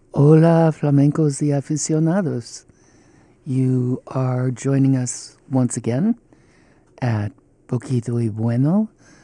Hola, flamencos y aficionados. You are joining us once again at Poquito y Bueno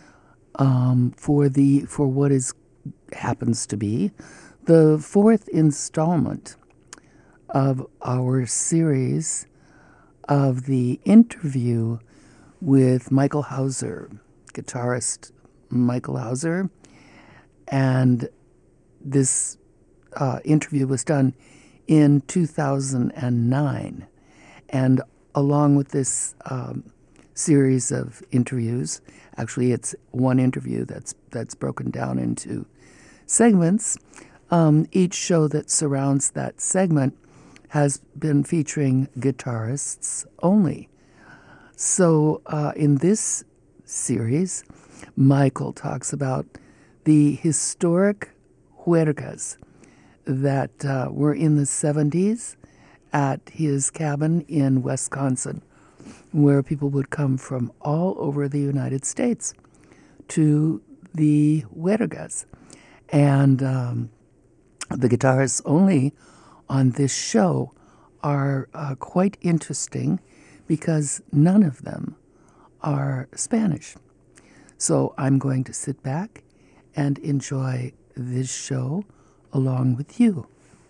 for what happens to be the fourth installment of our series of the interview with Michael Hauser, guitarist Michael Hauser, and this interview was done in 2009. And along with this series of interviews, actually it's one interview that's broken down into segments. Each show that surrounds that segment has been featuring guitarists only. So in this series, Michael talks about the historic huergas that were in the 70s at his cabin in Wisconsin, where people would come from all over the United States to the huergas. And the guitarists only on this show are quite interesting because none of them are Spanish. So I'm going to sit back and enjoy this show along with you.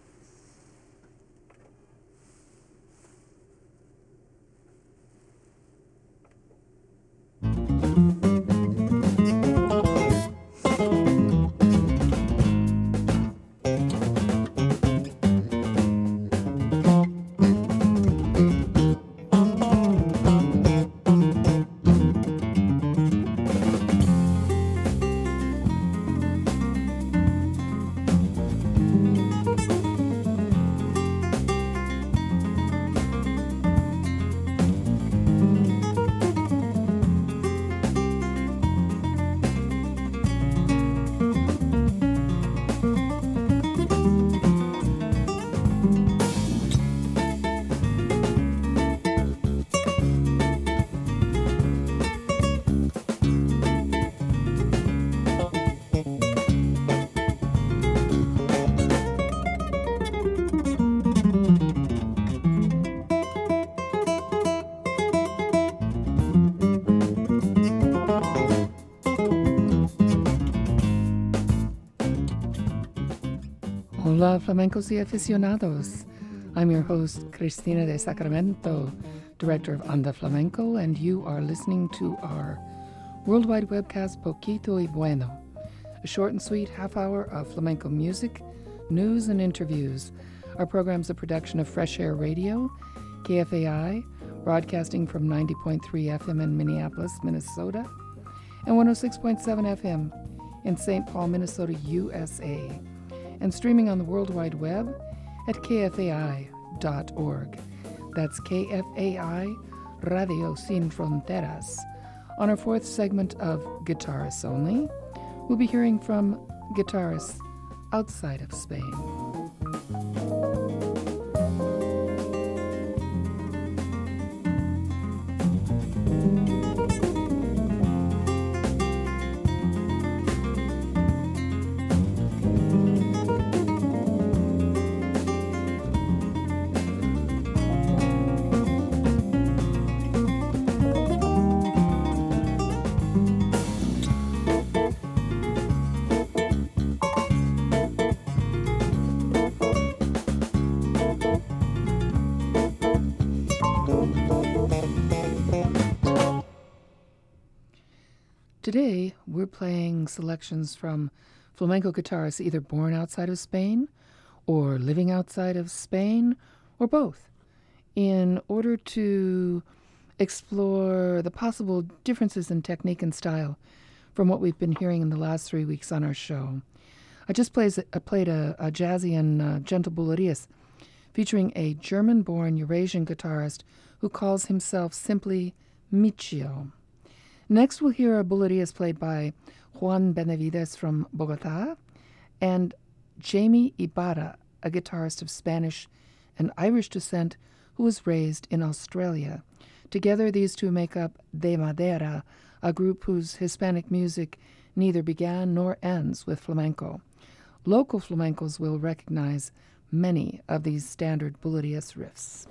Hola, flamencos y aficionados. I'm your host, Cristina de Sacramento, director of Anda Flamenco, and you are listening to our worldwide webcast, Poquito y Bueno, a short and sweet half hour of flamenco music, news, and interviews. Our program's a production of Fresh Air Radio, KFAI, broadcasting from 90.3 FM in Minneapolis, Minnesota, and 106.7 FM in St. Paul, Minnesota, USA, and streaming on the World Wide Web at kfai.org. That's KFAI Radio Sin Fronteras. On our fourth segment of Guitarists Only, we'll be hearing from guitarists outside of Spain. Today, we're playing selections from flamenco guitarists either born outside of Spain or living outside of Spain or both, in order to explore the possible differences in technique and style from what we've been hearing in the last 3 weeks on our show. I just played a jazzy and gentle bulerías featuring a German-born Eurasian guitarist who calls himself simply Michio. Next, we'll hear a bulerías played by Juan Benavides from Bogota and Jamie Ibarra, a guitarist of Spanish and Irish descent who was raised in Australia. Together, these two make up De Madera, a group whose Hispanic music neither began nor ends with flamenco. Local flamencos will recognize many of these standard Bulerías riffs.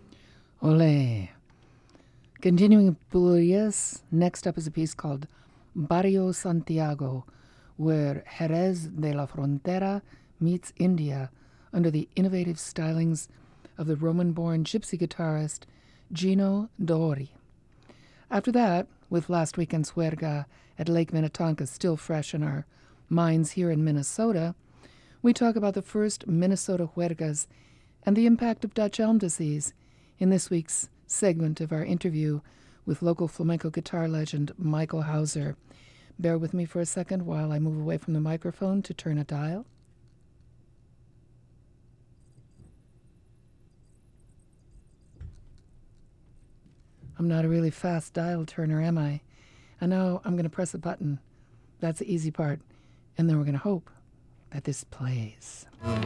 Continuing with Bulerías, next up is a piece called Barrio Santiago, where Jerez de la Frontera meets India under the innovative stylings of the Roman-born gypsy guitarist Gino Dori. After that, with last weekend's juerga at Lake Minnetonka still fresh in our minds here in Minnesota, we talk about the first Minnesota juergas and the impact of Dutch elm disease in this week's segment of our interview with local flamenco guitar legend Michael Hauser. Bear with me for a second while I move away from the microphone to turn a dial. I'm not a really fast dial turner, am I? And now I'm going to press a button. That's the easy part. And then we're going to hope that this plays.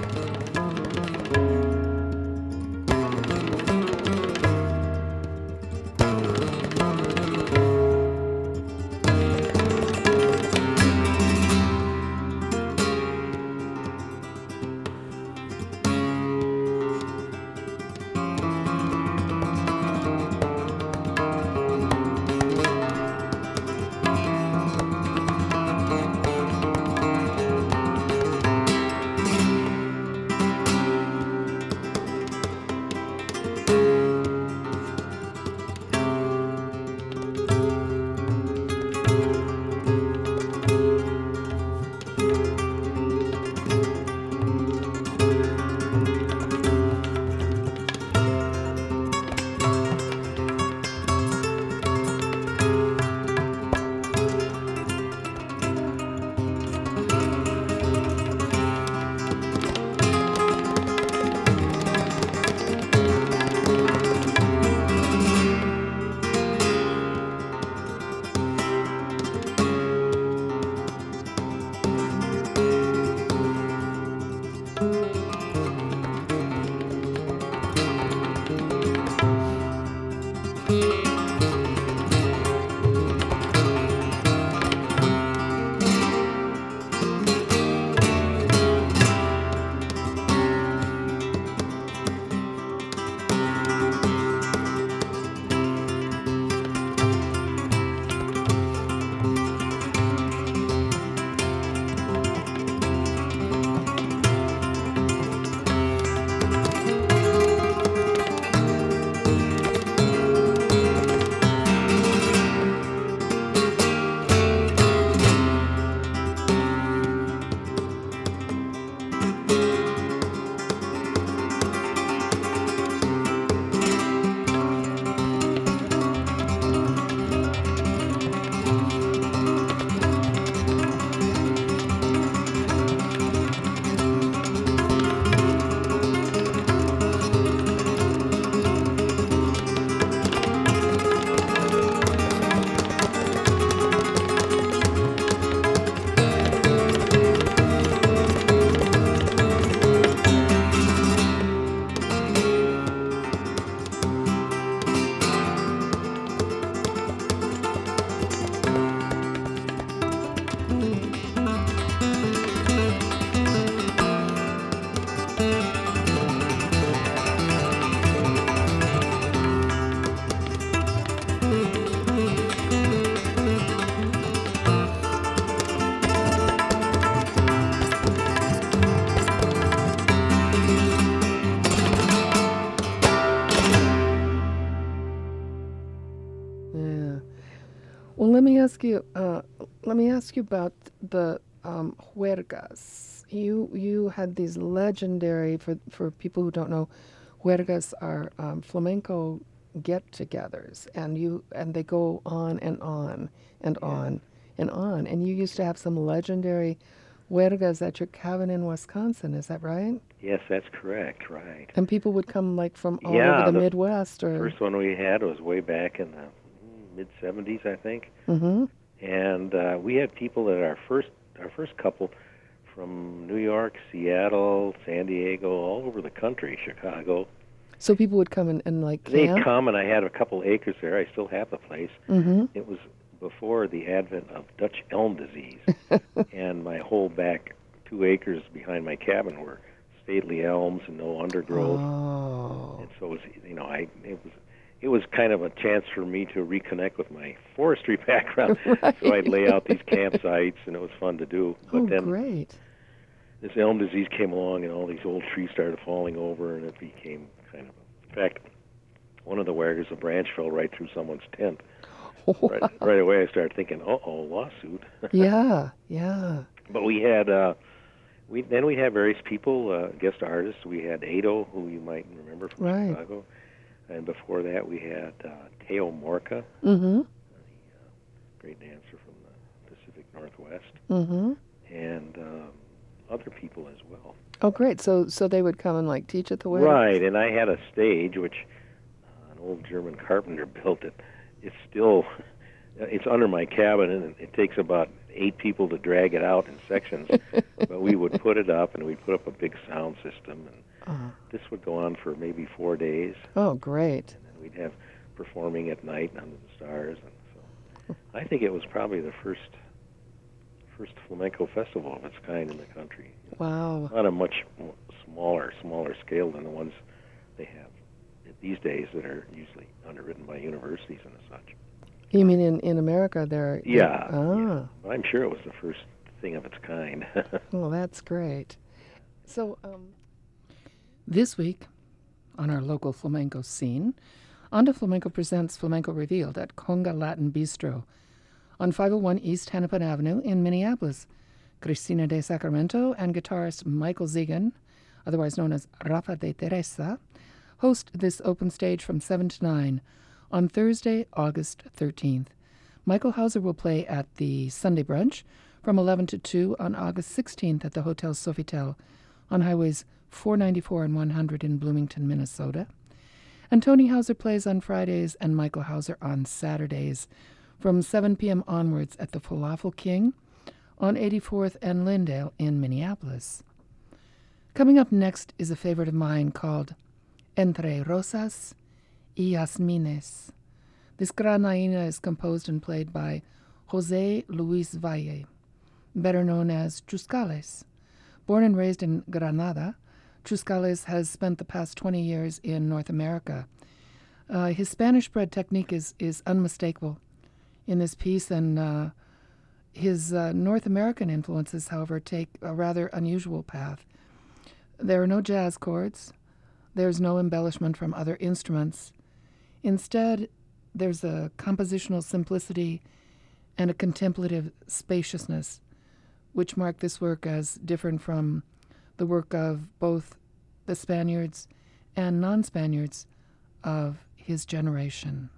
Well, let me ask you about the juergas. You had these legendary, for people who don't know, juergas are flamenco get-togethers, and they go on and on and on and on. And you used to have some legendary juergas at your cabin in Wisconsin. Is that right? Yes, that's correct. Right. And people would come like from all over the Midwest, or the first one we had was way back in the mid-'70s, I think. Mm-hmm. And we had people at our first couple from New York, Seattle, San Diego, all over the country, Chicago. So people would come and like camp? They'd come, and I had a couple acres there. I still have the place. Mm-hmm. It was before the advent of Dutch elm disease, and my whole back 2 acres behind my cabin were stately elms and no undergrowth. Oh. And so it was, it was kind of a chance for me to reconnect with my forestry background. Right. So I'd lay out these campsites, and it was fun to do. But Oh, then great. this elm disease came along, and all these old trees started falling over, and it became kind of in fact, one of the wagons, a branch fell right through someone's tent. Right away, I started thinking, lawsuit. Yeah, yeah. But we had we had various people, guest artists. We had Ado, who you might remember from Right. Chicago, and before that we had Teo Morca, Mm-hmm. great dancer from the Pacific Northwest, Mm-hmm. and other people as well. Oh, great. So they would come and like teach at the wedding? Right, and I had a stage which an old German carpenter built it. It's under my cabin, and it takes about 8 people to drag it out in sections. But we would put it up, and we'd put up a big sound system, and this would go on for maybe 4 days. Oh, great. And then we'd have performing at night under the stars, and so I think it was probably the first flamenco festival of its kind in the country. Wow. On a much smaller scale than the ones they have these days that are usually underwritten by universities and such. You mean in America there? Yeah. Ah. Yeah. But I'm sure it was the first thing of its kind. Well, that's great. So, this week on our local flamenco scene, Onda Flamenco presents Flamenco Revealed at Conga Latin Bistro on 501 East Hennepin Avenue in Minneapolis. Cristina de Sacramento and guitarist Michael Zigan, otherwise known as Rafa de Teresa, host this open stage from 7 to 9 on Thursday, August 13th. Michael Hauser will play at the Sunday Brunch from 11 to 2 on August 16th at the Hotel Sofitel on highways 494 and 100 in Bloomington, Minnesota. And Tony Hauser plays on Fridays and Michael Hauser on Saturdays from 7 p.m. onwards at the Falafel King on 84th and Lyndale in Minneapolis. Coming up next is a favorite of mine called Entre Rosas y Jasmines. This granaína is composed and played by José Luis Valle, better known as Chuscales. Born and raised in Granada, Chuscales has spent the past 20 years in North America. His Spanish-bred technique is unmistakable in this piece, and his North American influences, however, take a rather unusual path. There are no jazz chords. There's no embellishment from other instruments. Instead, there's a compositional simplicity and a contemplative spaciousness, which mark this work as different from the work of both the Spaniards and non-Spaniards of his generation.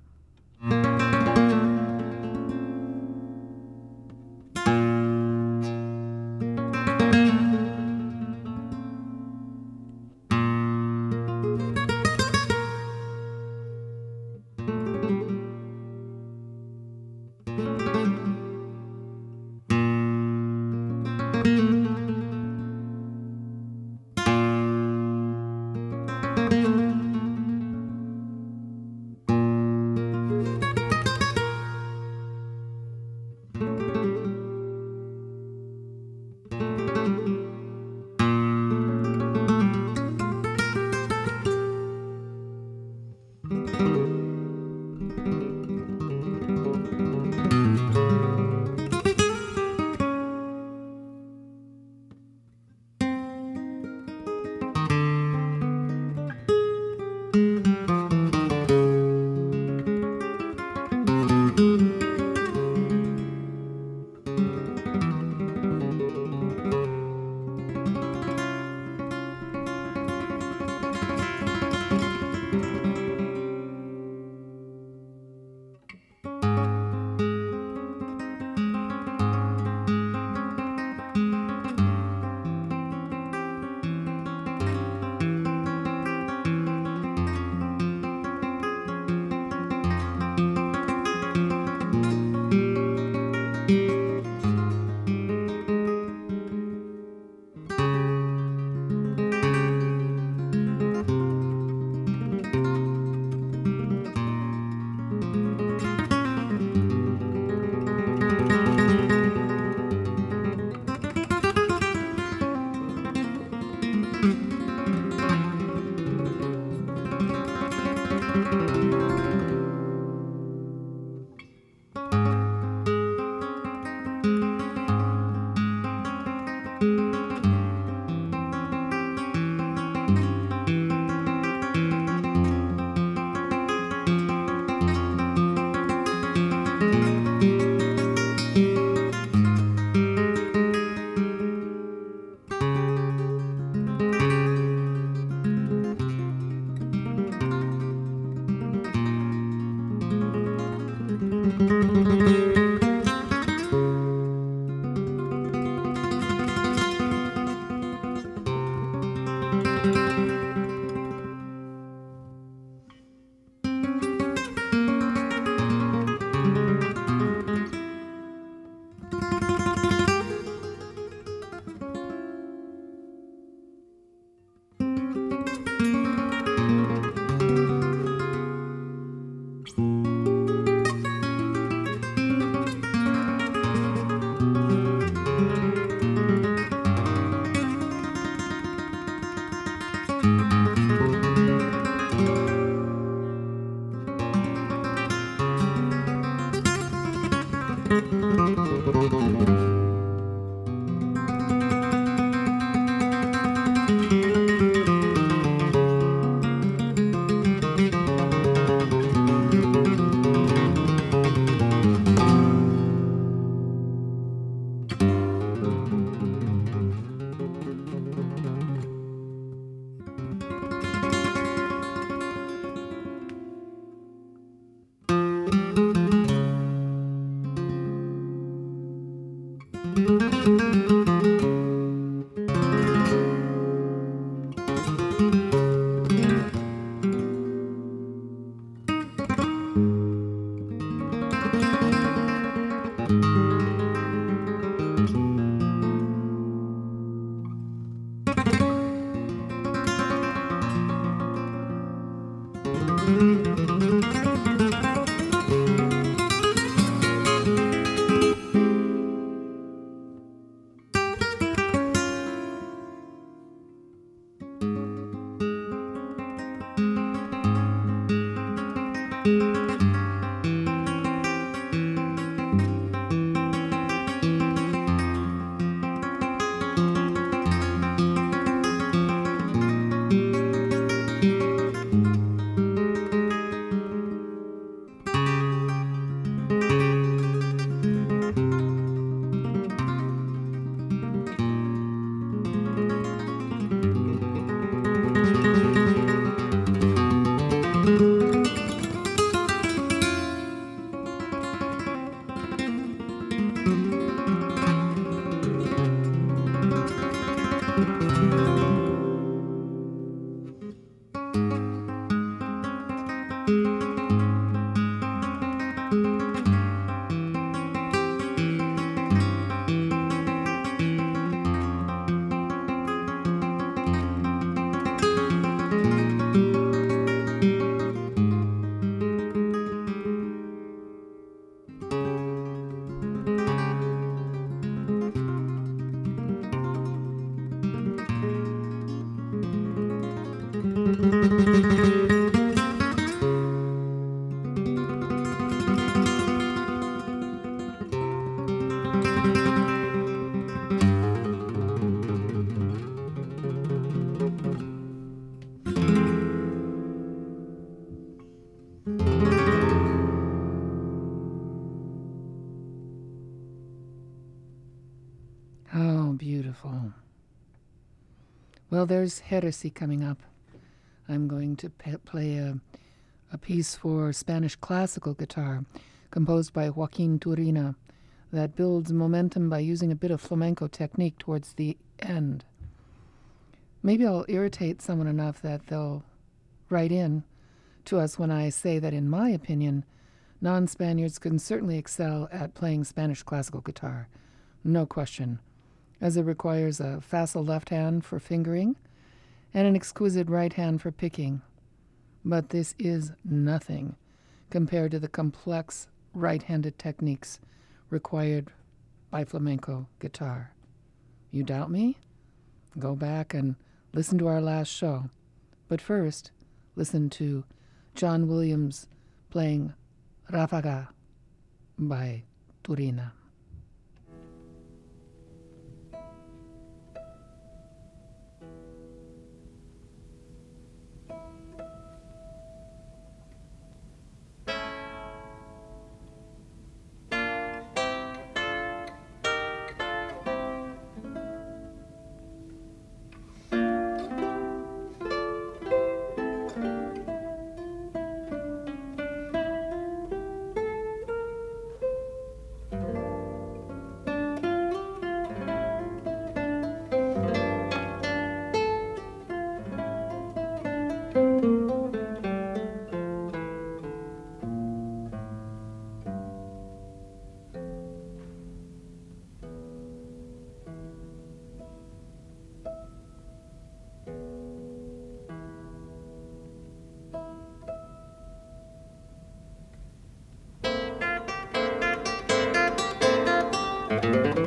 Oh, beautiful. Well, there's Heresy coming up. I'm going to play a piece for Spanish classical guitar composed by Joaquin Turina that builds momentum by using a bit of flamenco technique towards the end. Maybe I'll irritate someone enough that they'll write in to us when I say that, in my opinion, non-Spaniards can certainly excel at playing Spanish classical guitar. No question, as it requires a facile left hand for fingering and an exquisite right hand for picking. But this is nothing compared to the complex right-handed techniques required by flamenco guitar. You doubt me? Go back and listen to our last show. But first, listen to John Williams playing Ráfaga by Turina.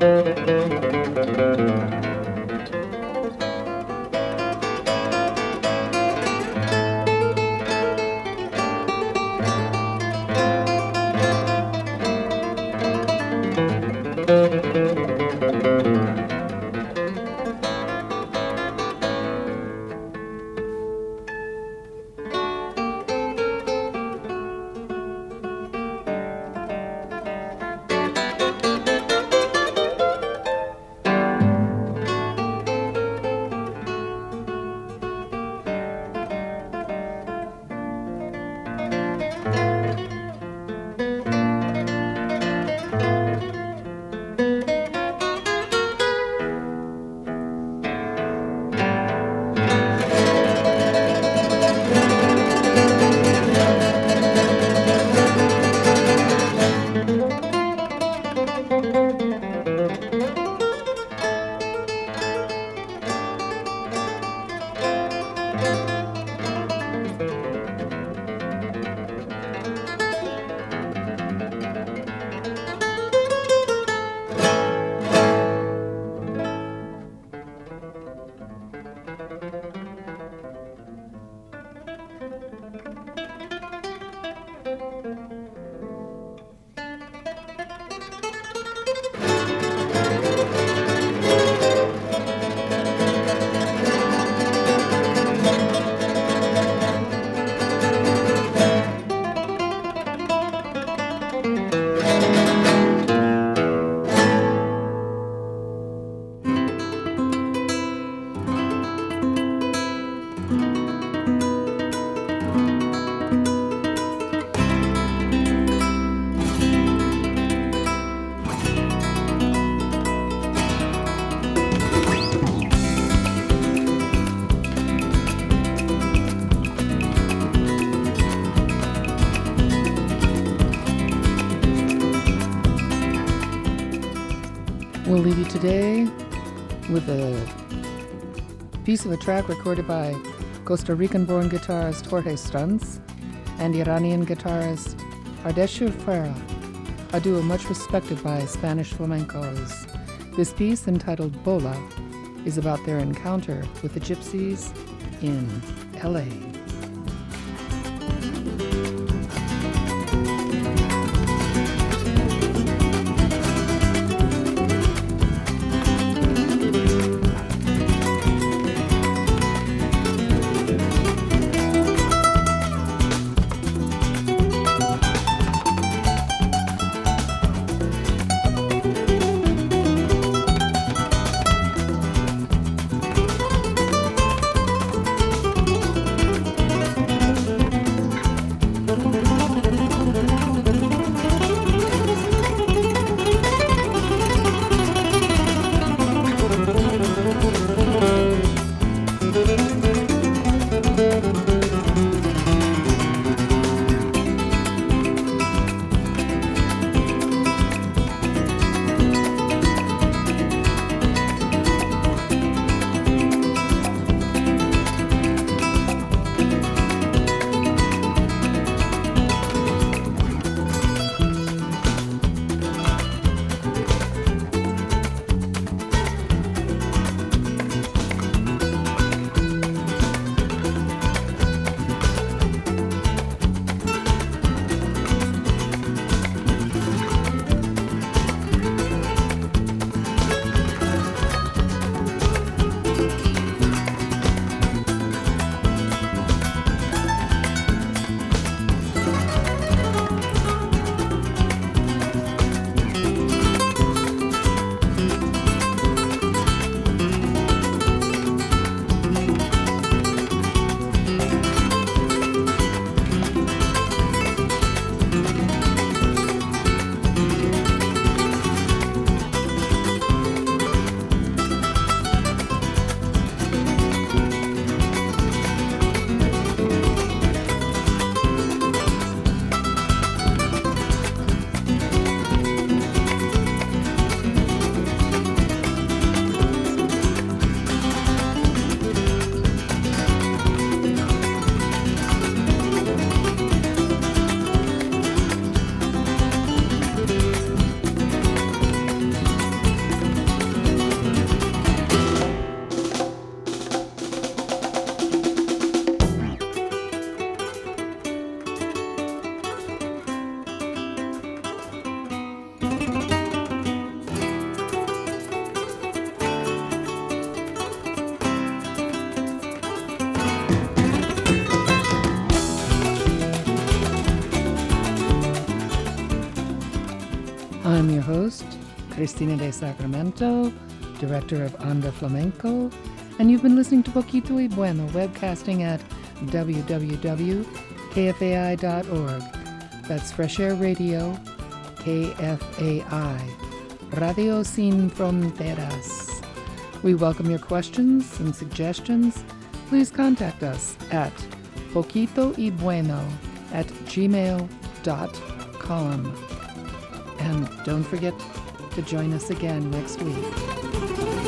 We'll leave you today with a piece of a track recorded by Costa Rican-born guitarist Jorge Strunz and Iranian guitarist Ardeshir Ferra, a duo much respected by Spanish flamencos. This piece, entitled Bola, is about their encounter with the gypsies in L.A. I'm your host, Cristina de Sacramento, director of Onda Flamenco, and you've been listening to Poquito y Bueno, webcasting at www.kfai.org. That's Fresh Air Radio, KFAI, Radio Sin Fronteras. We welcome your questions and suggestions. Please contact us at poquitoybueno@gmail.com. And don't forget to join us again next week.